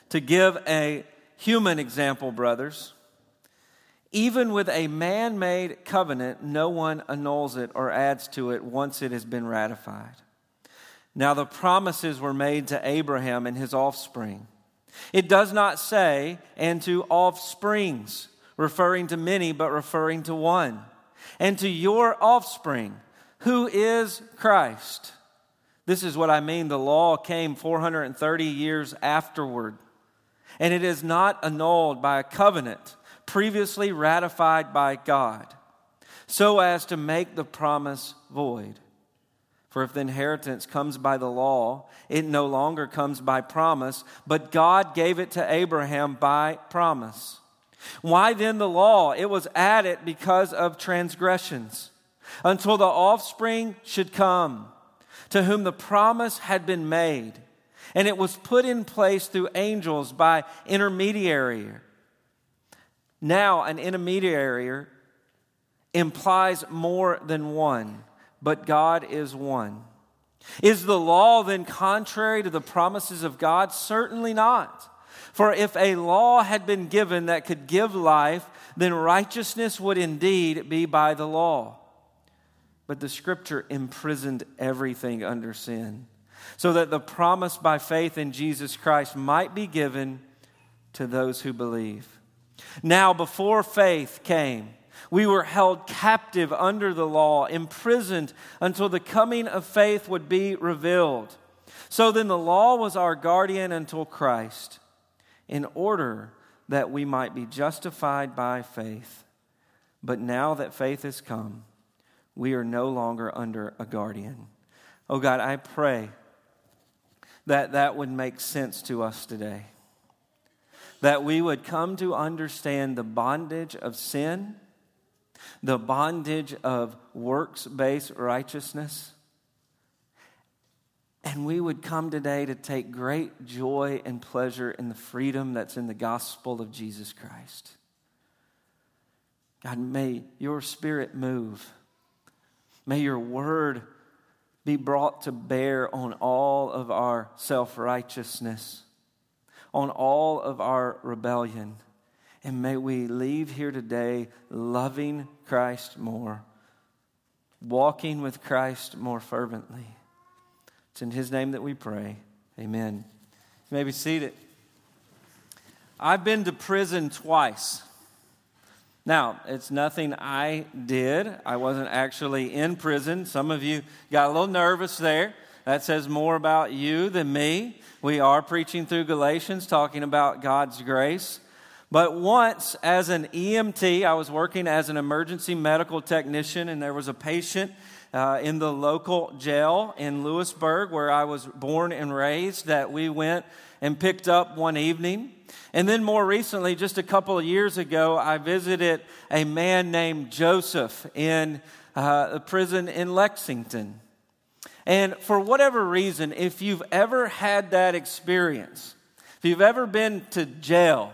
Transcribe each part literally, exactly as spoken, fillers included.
To give a human example, brothers, even with a man-made covenant, no one annuls it or adds to it once it has been ratified. Now the promises were made to Abraham and his offspring. It does not say, and to offsprings, referring to many, but referring to one. And to your offspring, who is Christ. This is what I mean. The law came four hundred thirty years afterward. And it is not annulled by a covenant previously ratified by God, so as to make the promise void. For if the inheritance comes by the law, it no longer comes by promise, but God gave it to Abraham by promise. Why then the law? It was added because of transgressions, until the offspring should come, to whom the promise had been made. And it was put in place through angels by intermediary. Now an intermediary implies more than one, but God is one. Is the law then contrary to the promises of God? Certainly not. For if a law had been given that could give life, then righteousness would indeed be by the law. But the Scripture imprisoned everything under sin, so that the promise by faith in Jesus Christ might be given to those who believe. Now, before faith came, we were held captive under the law, imprisoned until the coming of faith would be revealed. So then the law was our guardian until Christ, in order that we might be justified by faith. But now that faith has come, we are no longer under a guardian. Oh God, I pray that that would make sense to us today. That we would come to understand the bondage of sin, the bondage of works-based righteousness, and we would come today to take great joy and pleasure in the freedom that's in the gospel of Jesus Christ. God, may your Spirit move. May your word be brought to bear on all of our self-righteousness, on all of our rebellion. And may we leave here today loving Christ more, walking with Christ more fervently. It's in His name that we pray. Amen. You may be seated. I've been to prison twice. Now, it's nothing I did. I wasn't actually in prison. Some of you got a little nervous there. That says more about you than me. We are preaching through Galatians, talking about God's grace. But once, as an E M T, I was working as an emergency medical technician, and there was a patient uh, in the local jail in Lewisburg, where I was born and raised, that we went and picked up one evening. And then more recently, just a couple of years ago, I visited a man named Joseph in uh, a prison in Lexington. And for whatever reason, if you've ever had that experience, if you've ever been to jail,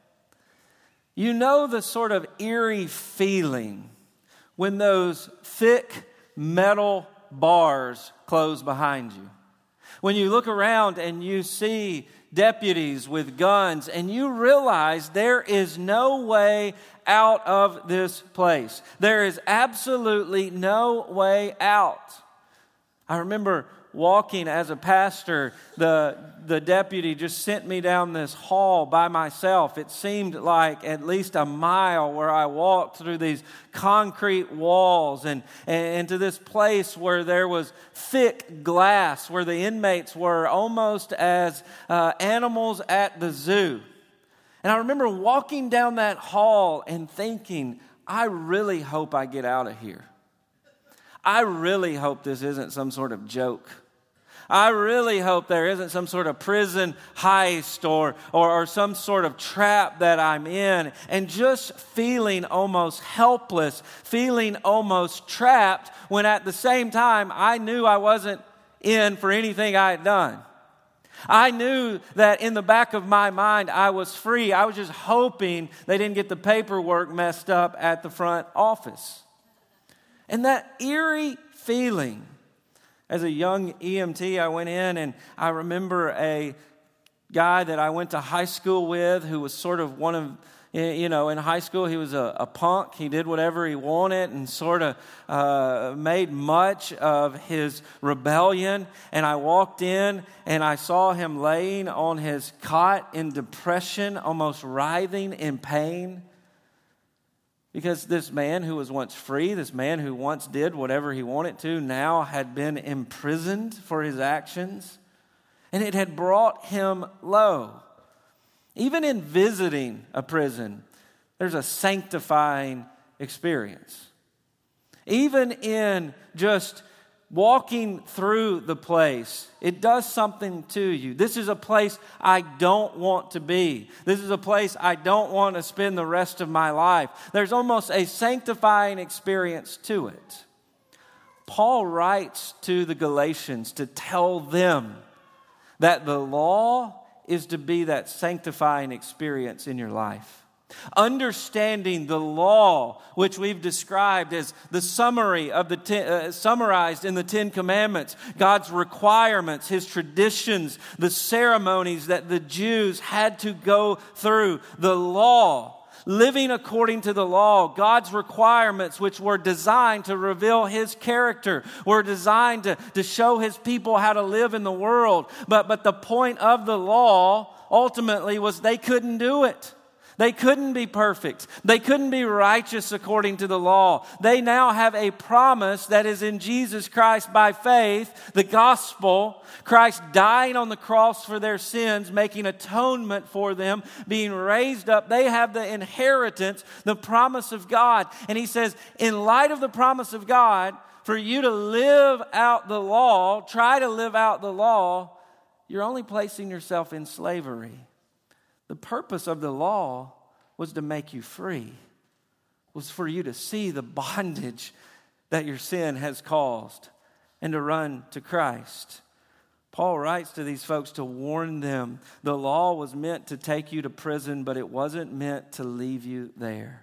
you know the sort of eerie feeling when those thick metal bars close behind you. When you look around and you see deputies with guns and you realize there is no way out of this place. There is absolutely no way out. I remember walking as a pastor, the, the deputy just sent me down this hall by myself. It seemed like at least a mile where I walked through these concrete walls and, and to this place where there was thick glass, where the inmates were almost as uh, animals at the zoo. And I remember walking down that hall and thinking, I really hope I get out of here. I really hope this isn't some sort of joke. I really hope there isn't some sort of prison heist or, or, or some sort of trap that I'm in. And just feeling almost helpless, feeling almost trapped, when at the same time I knew I wasn't in for anything I had done. I knew that in the back of my mind I was free. I was just hoping they didn't get the paperwork messed up at the front office. And that eerie feeling, as a young E M T, I went in and I remember a guy that I went to high school with who was sort of one of, you know, in high school he was a, a punk. He did whatever he wanted and sort of uh, made much of his rebellion. And I walked in and I saw him laying on his cot in depression, almost writhing in pain. Because this man who was once free, this man who once did whatever he wanted to, now had been imprisoned for his actions. And it had brought him low. Even in visiting a prison, there's a sanctifying experience. Even in just walking through the place, it does something to you. This is a place I don't want to be. This is a place I don't want to spend the rest of my life. There's almost a sanctifying experience to it. Paul writes to the Galatians to tell them that the law is to be that sanctifying experience in your life. Understanding the law, which we've described as the summary of the ten, uh, summarized in the Ten Commandments, God's requirements, His traditions, the ceremonies that the Jews had to go through, the law. Living according to the law, God's requirements, which were designed to reveal His character, were designed to, to show His people how to live in the world. But, but the point of the law ultimately was they couldn't do it. They couldn't be perfect. They couldn't be righteous according to the law. They now have a promise that is in Jesus Christ by faith, the gospel, Christ dying on the cross for their sins, making atonement for them, being raised up. They have the inheritance, the promise of God. And he says, in light of the promise of God, for you to live out the law, try to live out the law, you're only placing yourself in slavery. The purpose of the law was to make you free, was for you to see the bondage that your sin has caused and to run to Christ. Paul writes to these folks to warn them the law was meant to take you to prison, but it wasn't meant to leave you there.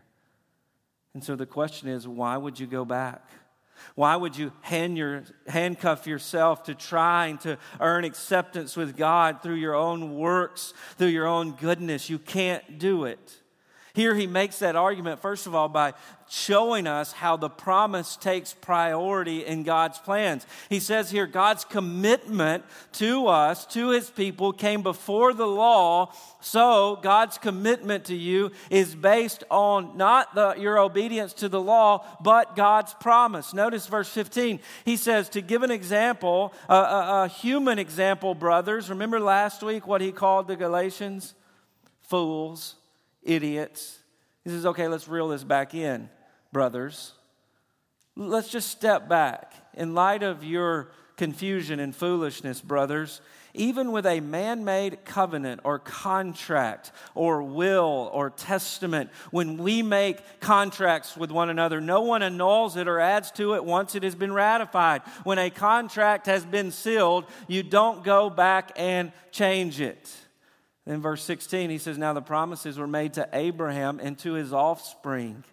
And so the question is, why would you go back? Why would you hand your, handcuff yourself to trying to earn acceptance with God through your own works, through your own goodness? You can't do it. Here he makes that argument, first of all, by showing us how the promise takes priority in God's plans. He says here, God's commitment to us, to His people, came before the law. So God's commitment to you is based on not the, your obedience to the law, but God's promise. Notice verse fifteen. He says, to give an example, a, a, a human example, brothers. Remember last week what he called the Galatians? Fools. Idiots. He says, okay, let's reel this back in, brothers. Let's just step back. In light of your confusion and foolishness, brothers, even with a man-made covenant or contract or will or testament, when we make contracts with one another, no one annuls it or adds to it once it has been ratified. When a contract has been sealed, you don't go back and change it. In verse sixteen, he says, now the promises were made to Abraham and to his offspring. And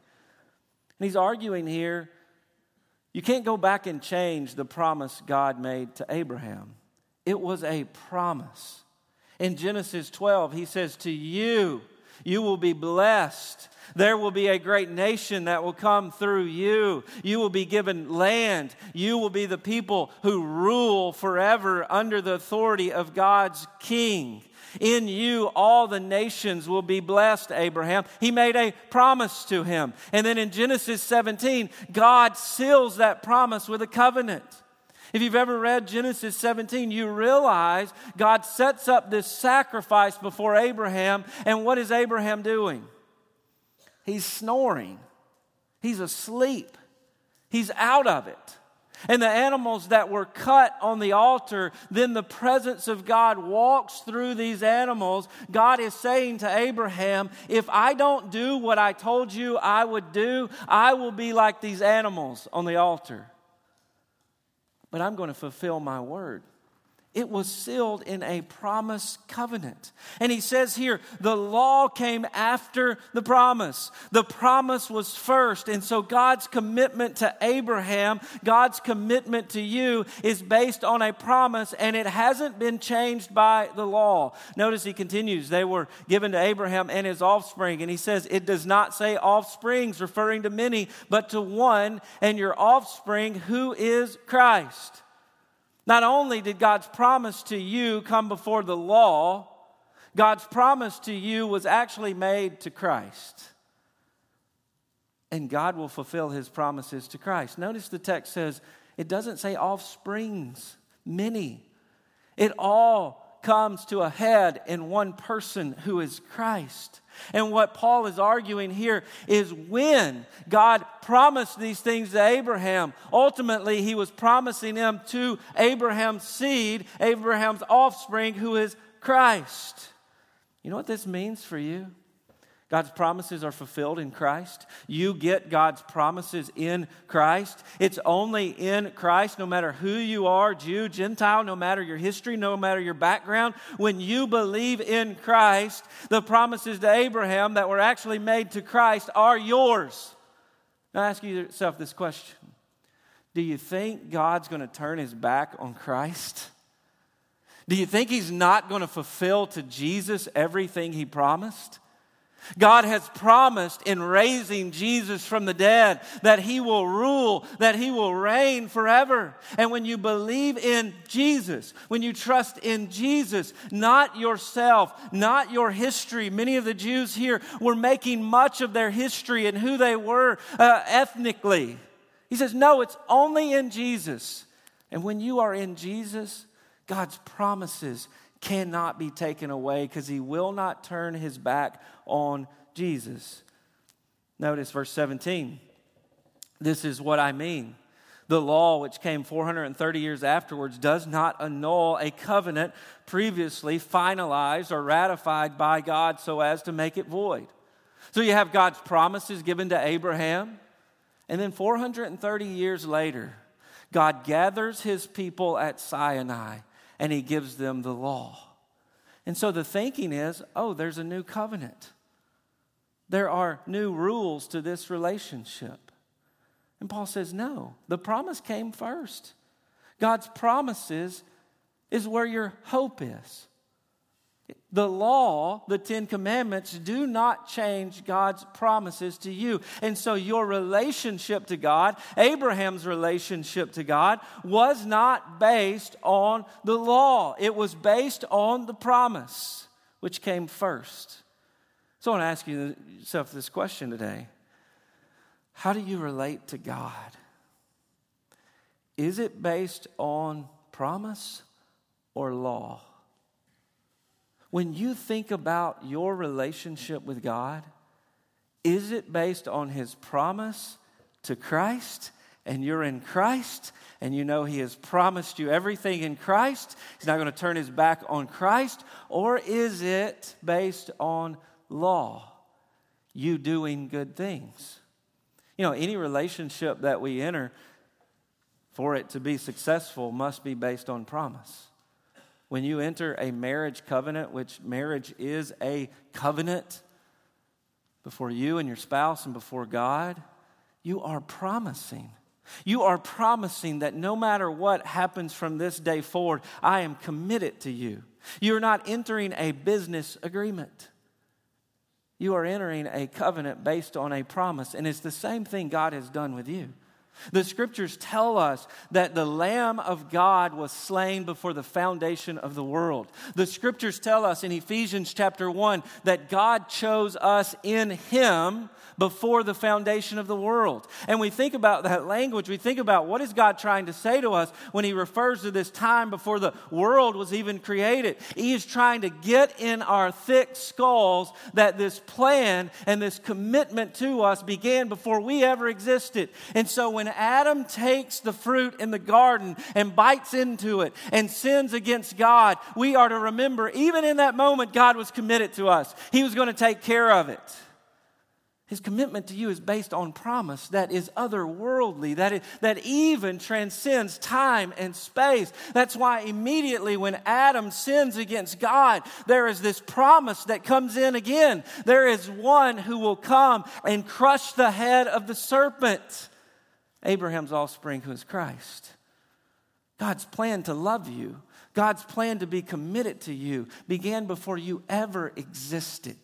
he's arguing here, you can't go back and change the promise God made to Abraham. It was a promise. In Genesis twelve, he says, to you, you will be blessed. There will be a great nation that will come through you. You will be given land. You will be the people who rule forever under the authority of God's king. In you, all the nations will be blessed, Abraham. He made a promise to him. And then in Genesis seventeen, God seals that promise with a covenant. If you've ever read Genesis seventeen, you realize God sets up this sacrifice before Abraham. And what is Abraham doing? He's snoring. He's asleep. He's out of it. And the animals that were cut on the altar, then the presence of God walks through these animals. God is saying to Abraham, if I don't do what I told you I would do, I will be like these animals on the altar. But I'm going to fulfill my word. It was sealed in a promise covenant. And he says here, the law came after the promise. The promise was first. And so God's commitment to Abraham, God's commitment to you is based on a promise, and it hasn't been changed by the law. Notice he continues, they were given to Abraham and his offspring. And he says, it does not say offsprings, referring to many, but to one, and your offspring, who is Christ. Not only did God's promise to you come before the law, God's promise to you was actually made to Christ. And God will fulfill his promises to Christ. Notice the text says, it doesn't say offsprings, many. It all comes to a head in one person who is Christ. And what Paul is arguing here is when God promised these things to Abraham, ultimately he was promising them to Abraham's seed, Abraham's offspring, who is Christ. You know what this means for you? God's promises are fulfilled in Christ. You get God's promises in Christ. It's only in Christ, no matter who you are, Jew, Gentile, no matter your history, no matter your background. When you believe in Christ, the promises to Abraham that were actually made to Christ are yours. Now ask yourself this question. Do you think God's going to turn his back on Christ? Do you think he's not going to fulfill to Jesus everything he promised? God has promised in raising Jesus from the dead that he will rule, that he will reign forever. And when you believe in Jesus, when you trust in Jesus, not yourself, not your history. Many of the Jews here were making much of their history and who they were uh, ethnically. He says, no, it's only in Jesus. And when you are in Jesus, God's promises cannot be taken away because he will not turn his back on Jesus. Notice verse seventeen. This is what I mean. The law, which came four hundred thirty years afterwards, does not annul a covenant previously finalized or ratified by God so as to make it void. So you have God's promises given to Abraham, and then four hundred thirty years later, God gathers his people at Sinai and he gives them the law. And so the thinking is, oh, there's a new covenant. There are new rules to this relationship. And Paul says, no, the promise came first. God's promises is where your hope is. The law, the Ten Commandments, do not change God's promises to you. And so your relationship to God, Abraham's relationship to God, was not based on the law. It was based on the promise, which came first. So I want to ask you yourself this question today. How do you relate to God? Is it based on promise or law? When you think about your relationship with God, is it based on his promise to Christ, and you're in Christ, and you know he has promised you everything in Christ, he's not going to turn his back on Christ, or is it based on law, you doing good things? You know, any relationship that we enter, for it to be successful, must be based on promise. When you enter a marriage covenant, which marriage is a covenant before you and your spouse and before God, you are promising. You are promising that no matter what happens from this day forward, I am committed to you. You're not entering a business agreement. You are entering a covenant based on a promise, and it's the same thing God has done with you. The scriptures tell us that the Lamb of God was slain before the foundation of the world. The scriptures tell us in Ephesians chapter one that God chose us in him before the foundation of the world. And we think about that language, we think about what is God trying to say to us when he refers to this time before the world was even created. He is trying to get in our thick skulls that this plan and this commitment to us began before we ever existed. And so when Adam takes the fruit in the garden and bites into it and sins against God, we are to remember, even in that moment, God was committed to us. He was going to take care of it. His commitment to you is based on promise that is otherworldly, that, is, that even transcends time and space. That's why immediately when Adam sins against God, there is this promise that comes in again. There is one who will come and crush the head of the serpent. Abraham's offspring, who is Christ. God's plan to love you, God's plan to be committed to you began before you ever existed.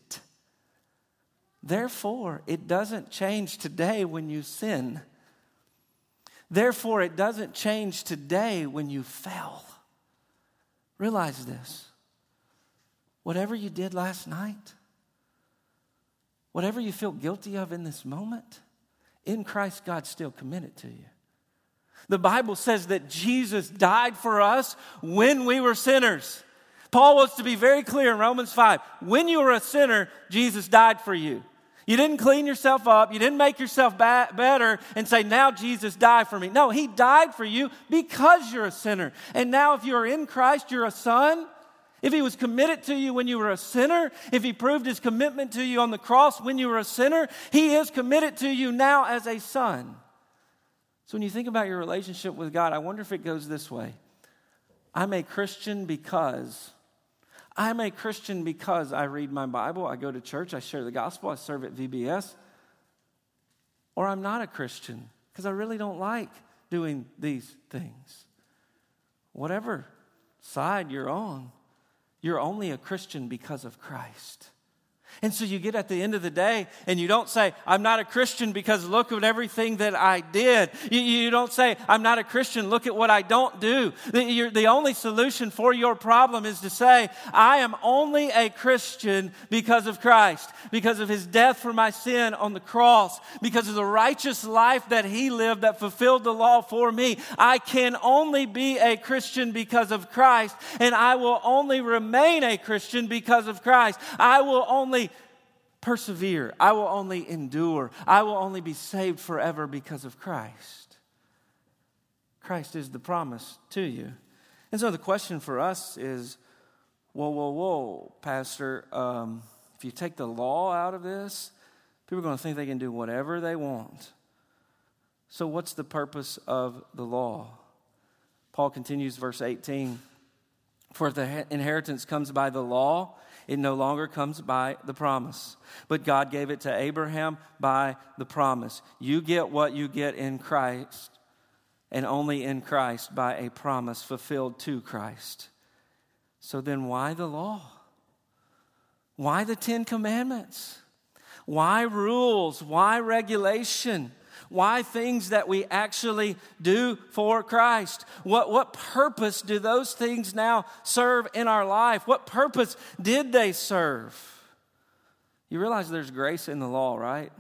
Therefore, it doesn't change today when you sin. Therefore, it doesn't change today when you fail. Realize this. Whatever you did last night, whatever you feel guilty of in this moment, in Christ, God's still committed to you. The Bible says that Jesus died for us when we were sinners. Paul wants to be very clear in Romans five. When you were a sinner, Jesus died for you. You didn't clean yourself up. You didn't make yourself ba- better and say, now Jesus died for me. No, he died for you because you're a sinner. And now if you're in Christ, you're a son. If he was committed to you when you were a sinner, if he proved his commitment to you on the cross when you were a sinner, he is committed to you now as a son. So when you think about your relationship with God, I wonder if it goes this way. I'm a Christian because... I'm a Christian because I read my Bible, I go to church, I share the gospel, I serve at V B S. Or I'm not a Christian because I really don't like doing these things. Whatever side you're on, you're only a Christian because of Christ. And so you get at the end of the day and you don't say, I'm not a Christian because look at everything that I did. You, you don't say, I'm not a Christian, look at what I don't do. The, you're, the only solution for your problem is to say, I am only a Christian because of Christ, because of his death for my sin on the cross, because of the righteous life that he lived that fulfilled the law for me. I can only be a Christian because of Christ, and I will only remain a Christian because of Christ. I will only persevere. I will only endure. I will only be saved forever because of Christ. Christ is the promise to you. And so the question for us is, whoa, whoa, whoa, Pastor, um, if you take the law out of this, people are going to think they can do whatever they want. So what's the purpose of the law? Paul continues, verse eighteen. For if the inheritance comes by the law, it no longer comes by the promise. But God gave it to Abraham by the promise. You get what you get in Christ, and only in Christ by a promise fulfilled to Christ. So then why the law? Why the Ten Commandments? Why rules? Why regulation? Why things that we actually do for Christ? What, what purpose do those things now serve in our life? What purpose did they serve? You realize there's grace in the law, right?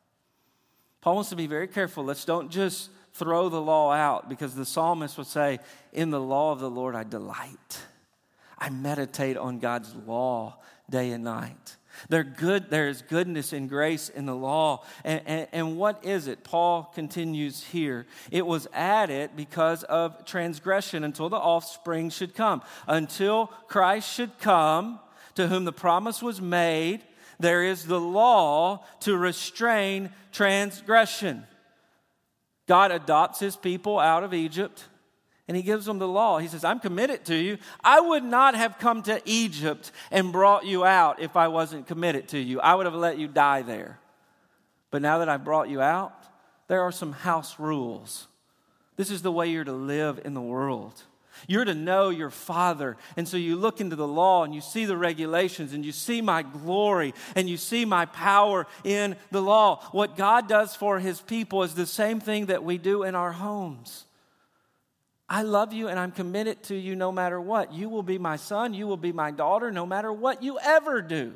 Paul wants to be very careful. Let's don't just throw the law out, because the psalmist would say, in the law of the Lord I delight. I meditate on God's law day and night. There good, there is goodness and grace in the law. And, and, and what is it? Paul continues here. It was added because of transgression until the offspring should come. Until Christ should come, to whom the promise was made, there is the law to restrain transgression. God adopts his people out of Egypt, and he gives them the law. He says, I'm committed to you. I would not have come to Egypt and brought you out if I wasn't committed to you. I would have let you die there. But now that I've brought you out, there are some house rules. This is the way you're to live in the world. You're to know your Father. And so you look into the law and you see the regulations and you see my glory and you see my power in the law. What God does for his people is the same thing that we do in our homes. I love you and I'm committed to you no matter what. You will be my son, you will be my daughter, no matter what you ever do.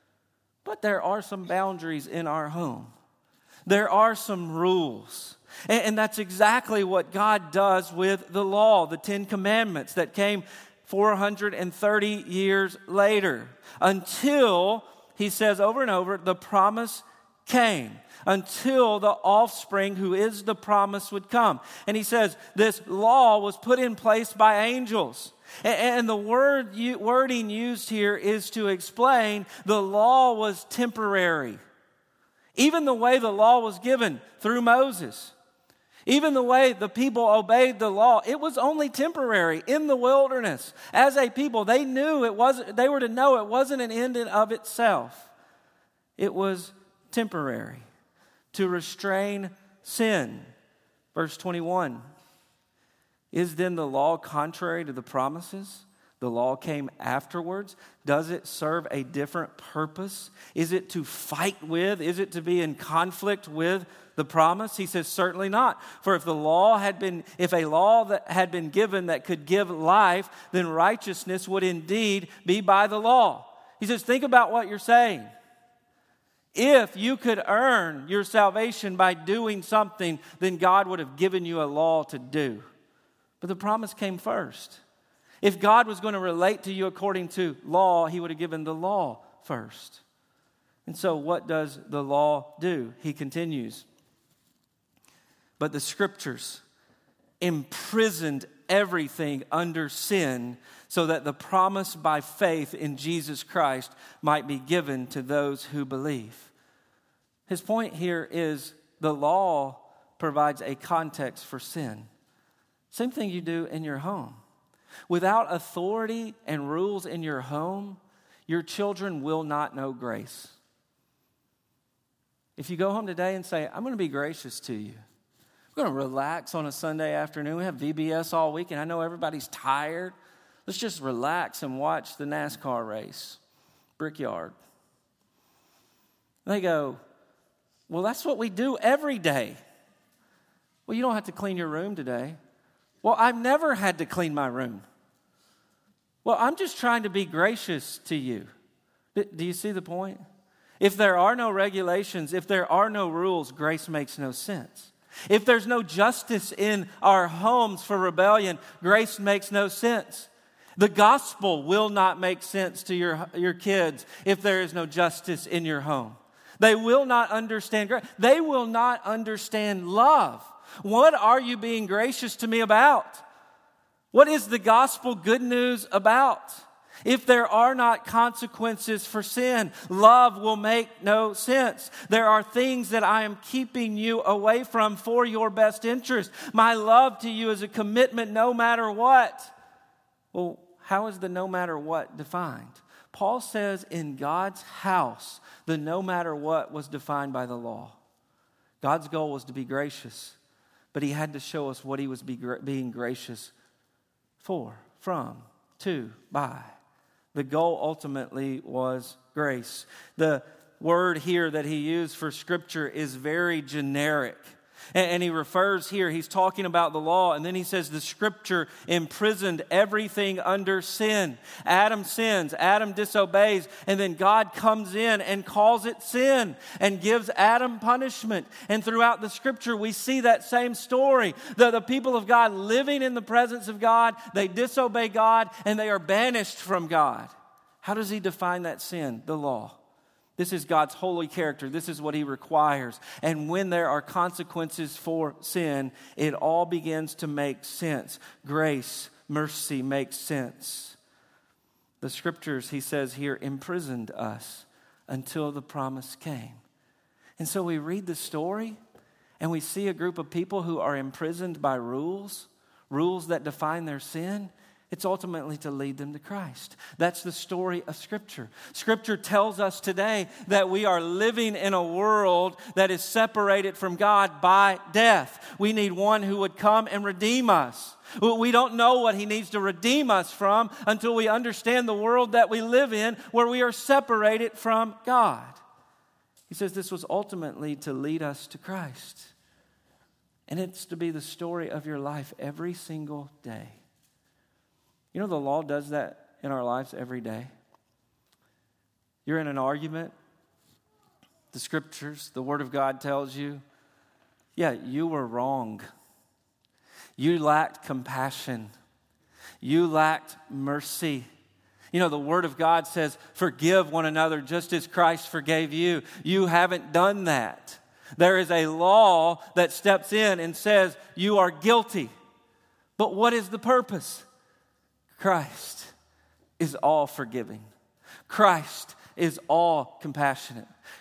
But there are some boundaries in our home. There are some rules. And, and that's exactly what God does with the law, the Ten Commandments that came four hundred thirty years later. Until, he says over and over, the promise came. Until the offspring who is the promise would come. And he says this law was put in place by angels. And the word wording used here is to explain the law was temporary. Even the way the law was given through Moses, even the way the people obeyed the law, it was only temporary in the wilderness. As a people, they knew it wasn't, they were to know it wasn't an end in of itself. It was temporary to restrain sin. Verse twenty-one, is then the law contrary to the promises? The law came afterwards. Does it serve a different purpose? Is it to fight with? Is it to be in conflict with the promise? He says, certainly not. For if the law had been, if a law that had been given that could give life, then righteousness would indeed be by the law. He says, think about what you're saying. If you could earn your salvation by doing something, then God would have given you a law to do. But the promise came first. If God was going to relate to you according to law, he would have given the law first. And so what does the law do? He continues. But the scriptures imprisoned everything under sin so that the promise by faith in Jesus Christ might be given to those who believe. His point here is the law provides a context for sin. Same thing you do in your home. Without authority and rules in your home, your children will not know grace. If you go home today and say, I'm going to be gracious to you. We're going to relax on a Sunday afternoon. We have V B S all weekend. I know everybody's tired. Let's just relax and watch the NASCAR race. Brickyard. They go, well, that's what we do every day. Well, you don't have to clean your room today. Well, I've never had to clean my room. Well, I'm just trying to be gracious to you. Do you see the point? If there are no regulations, if there are no rules, grace makes no sense. If there's no justice in our homes for rebellion, grace makes no sense. The gospel will not make sense to your, your kids if there is no justice in your home. They will not understand grace. They will not understand love. What are you being gracious to me about? What is the gospel good news about? If there are not consequences for sin, love will make no sense. There are things that I am keeping you away from for your best interest. My love to you is a commitment no matter what. Well, how is the no matter what defined? Paul says in God's house, the no matter what was defined by the law. God's goal was to be gracious, but he had to show us what he was be, being gracious for, from, to, by. The goal ultimately was grace. The word here that he used for scripture is very generic. And he refers here, he's talking about the law, and then he says the scripture imprisoned everything under sin. Adam sins, Adam disobeys, and then God comes in and calls it sin and gives Adam punishment. And throughout the scripture, we see that same story. The, the people of God living in the presence of God, they disobey God, and they are banished from God. How does he define that sin? The law. This is God's holy character. This is what he requires. And when there are consequences for sin, it all begins to make sense. Grace, mercy makes sense. The scriptures, he says here, imprisoned us until the promise came. And so we read the story and we see a group of people who are imprisoned by rules, rules that define their sin. It's ultimately to lead them to Christ. That's the story of Scripture. Scripture tells us today that we are living in a world that is separated from God by death. We need one who would come and redeem us. We don't know what he needs to redeem us from until we understand the world that we live in where we are separated from God. He says this was ultimately to lead us to Christ. And it's to be the story of your life every single day. You know, the law does that in our lives every day. You're in an argument. The scriptures, the word of God tells you, yeah, you were wrong. You lacked compassion. You lacked mercy. You know, the word of God says, forgive one another just as Christ forgave you. You haven't done that. There is a law that steps in and says, you are guilty. But what is the purpose? Christ is all forgiving. Christ is all compassionate.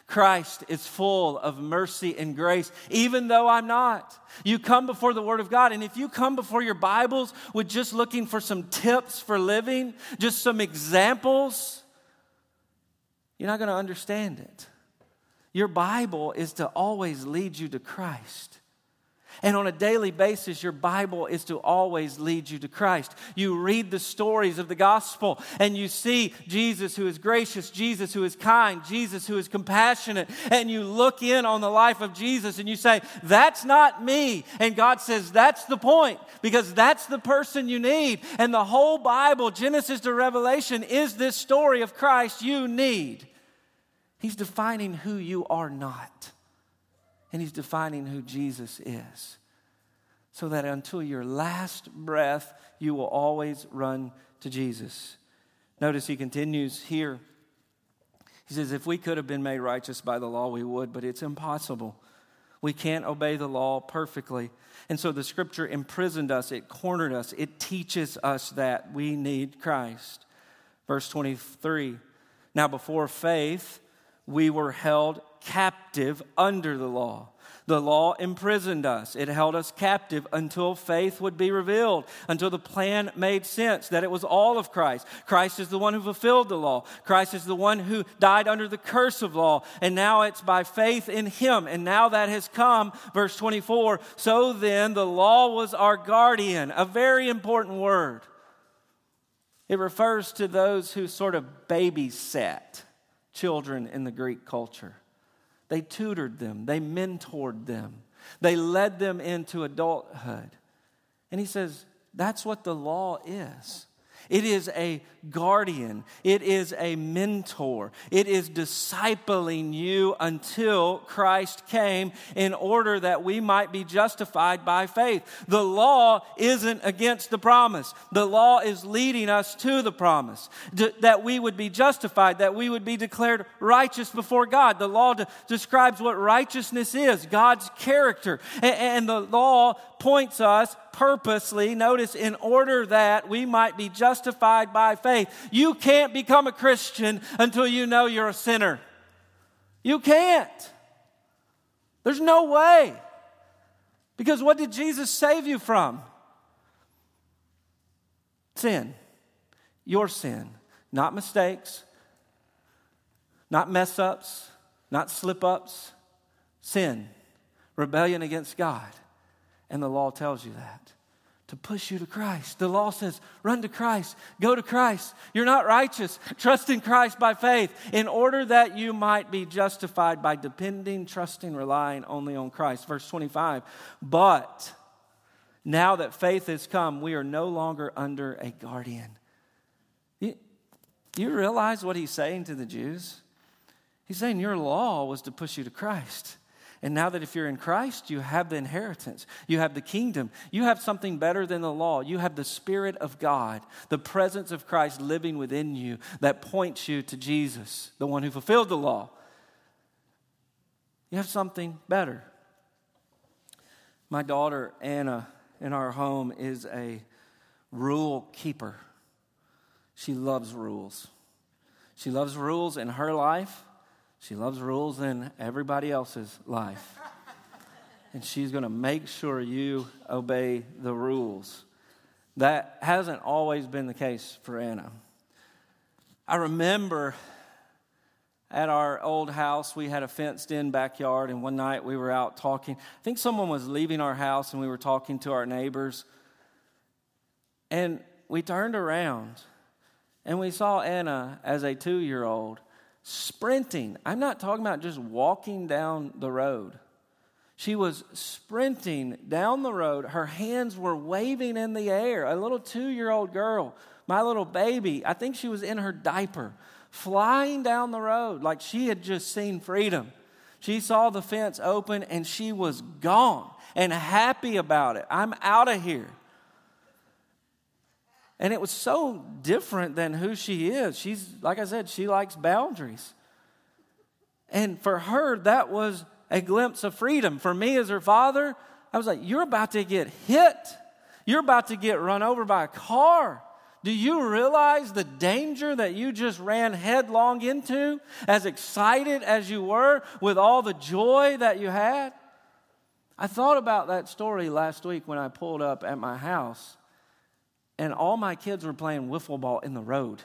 Christ is full of mercy and grace, even though I'm not. You come before the Word of God, and if you come before your Bibles with just looking for some tips for living, just some examples, you're not going to understand it. Your Bible is to always lead you to Christ. And on a daily basis, your Bible is to always lead you to Christ. You read the stories of the gospel and you see Jesus who is gracious, Jesus who is kind, Jesus who is compassionate. And you look in on the life of Jesus and you say, that's not me. And God says, that's the point, because that's the person you need. And the whole Bible, Genesis to Revelation, is this story of Christ you need. He's defining who you are not. And He's defining who Jesus is. So that until your last breath, you will always run to Jesus. Notice He continues here. He says, if we could have been made righteous by the law, we would, but it's impossible. We can't obey the law perfectly. And so the Scripture imprisoned us. It cornered us. It teaches us that we need Christ. Verse twenty-three, now before faith, we were held captive under the law. The law imprisoned us. It held us captive until faith would be revealed, until the plan made sense, that it was all of Christ. Christ is the one who fulfilled the law. Christ is the one who died under the curse of law, and now it's by faith in Him. And now that has come, verse twenty-four, so then the law was our guardian, a very important word. It refers to those who sort of babysat children in the Greek culture. They tutored them. They mentored them. They led them into adulthood. And He says, that's what the law is. It is a guardian. It is a mentor. It is discipling you until Christ came in order that we might be justified by faith. The law isn't against the promise. The law is leading us to the promise, d- that we would be justified, that we would be declared righteous before God. The law de- describes what righteousness is, God's character. And, and the law points us purposely, notice, in order that we might be justified by faith. You can't become a Christian until you know you're a sinner. You can't. There's no way. Because what did Jesus save you from? Sin. Your sin. Not mistakes. Not mess ups. Not slip ups. Sin. Rebellion against God. And the law tells you that, to push you to Christ. The law says, run to Christ, go to Christ. You're not righteous. Trust in Christ by faith in order that you might be justified by depending, trusting, relying only on Christ. Verse twenty-five, but now that faith has come, we are no longer under a guardian. You, you realize what He's saying to the Jews? He's saying your law was to push you to Christ. And now that if you're in Christ, you have the inheritance. You have the kingdom. You have something better than the law. You have the Spirit of God, the presence of Christ living within you that points you to Jesus, the one who fulfilled the law. You have something better. My daughter, Anna, in our home is a rule keeper. She loves rules. She loves rules in her life. She loves rules in everybody else's life. And she's going to make sure you obey the rules. That hasn't always been the case for Anna. I remember at our old house, we had a fenced-in backyard, and one night we were out talking. I think someone was leaving our house, and we were talking to our neighbors. And we turned around, and we saw Anna as a two-year-old sprinting. I'm not talking about just walking down the road. She was sprinting down the road. Her hands were waving in the air. A little two-year-old girl, my little baby, I think she was in her diaper, flying down the road like she had just seen freedom. She saw the fence open and she was gone and happy about it. I'm out of here. And it was so different than who she is. She's, like I said, she likes boundaries. And for her, that was a glimpse of freedom. For me as her father, I was like, you're about to get hit. You're about to get run over by a car. Do you realize the danger that you just ran headlong into, as excited as you were with all the joy that you had? I thought about that story last week when I pulled up at my house, and all my kids were playing wiffle ball in the road.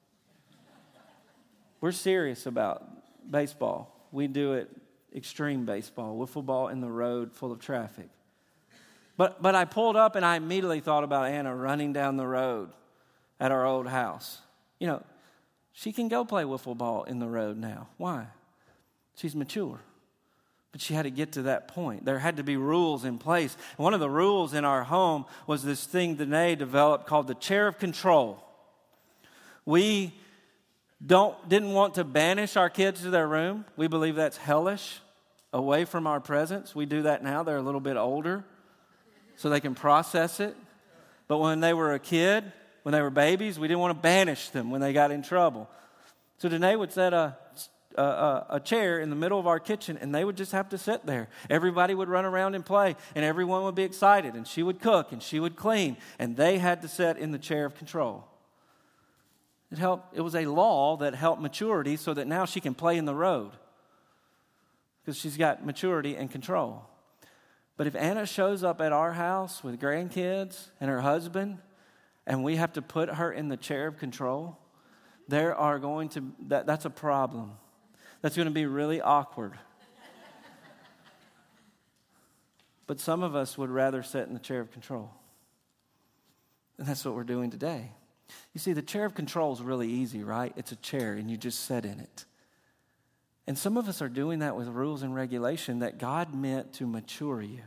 We're serious about baseball. We do it extreme baseball, wiffle ball in the road full of traffic. But but I pulled up and I immediately thought about Anna running down the road at our old house. You know, she can go play wiffle ball in the road now. Why? She's mature. But she had to get to that point. There had to be rules in place. And one of the rules in our home was this thing Danae developed called the chair of control. We don't didn't want to banish our kids to their room. We believe that's hellish, away from our presence. We do that now. They're a little bit older, so they can process it. But when they were a kid, when they were babies, we didn't want to banish them when they got in trouble. So Danae would set a, a, a chair in the middle of our kitchen, and they would just have to sit there. Everybody would run around and play, and everyone would be excited, and she would cook, and she would clean, and they had to sit in the chair of control. It helped. It was a law that helped maturity so that now she can play in the road because she's got maturity and control. But if Anna shows up at our house with grandkids and her husband, and we have to put her in the chair of control, there are going to, that, that's a problem. That's going to be really awkward. But some of us would rather sit in the chair of control. And that's what we're doing today. You see, the chair of control is really easy, right? It's a chair, and you just sit in it. And some of us are doing that with rules and regulation that God meant to mature you.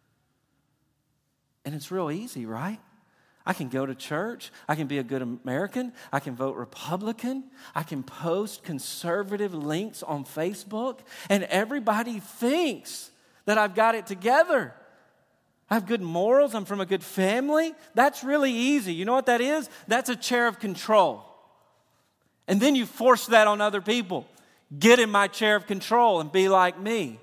And it's real easy, right? I can go to church. I can be a good American. I can vote Republican. I can post conservative links on Facebook. And everybody thinks that I've got it together. I have good morals. I'm from a good family. That's really easy. You know what that is? That's a chair of control. And then you force that on other people. Get in my chair of control and be like me.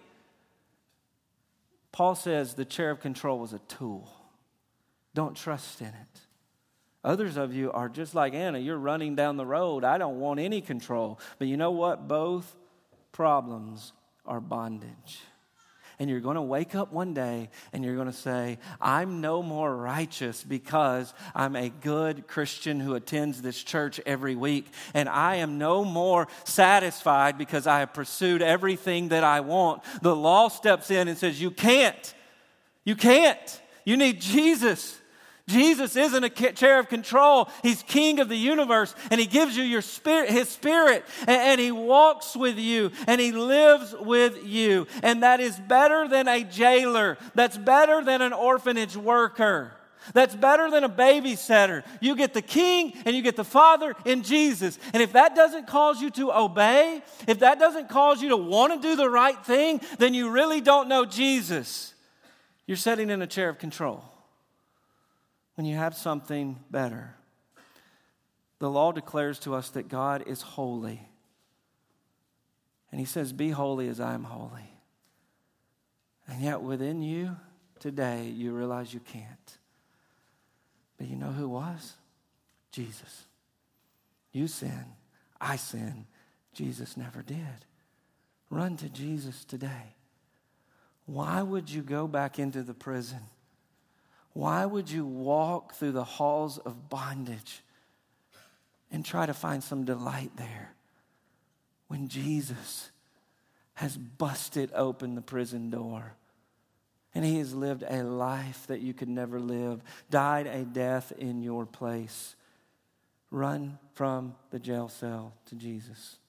Paul says the chair of control was a tool. Don't trust in it. Others of you are just like Anna. You're running down the road. I don't want any control. But you know what? Both problems are bondage. And you're going to wake up one day and you're going to say, I'm no more righteous because I'm a good Christian who attends this church every week. And I am no more satisfied because I have pursued everything that I want. The law steps in and says, you can't. You can't. You need Jesus. Jesus isn't a chair of control. He's king of the universe, and he gives you your spirit, his spirit, and, and he walks with you, and he lives with you. And that is better than a jailer. That's better than an orphanage worker. That's better than a babysitter. You get the king and you get the Father in Jesus. And if that doesn't cause you to obey, if that doesn't cause you to want to do the right thing, then you really don't know Jesus. You're sitting in a chair of control. When you have something better. The law declares to us that God is holy. And he says, be holy as I am holy. And yet within you today, you realize you can't. But you know who was? Jesus. You sin. I sin. Jesus never did. Run to Jesus today. Why would you go back into the prison? Why would you walk through the halls of bondage and try to find some delight there when Jesus has busted open the prison door and he has lived a life that you could never live, died a death in your place? Run from the jail cell to Jesus.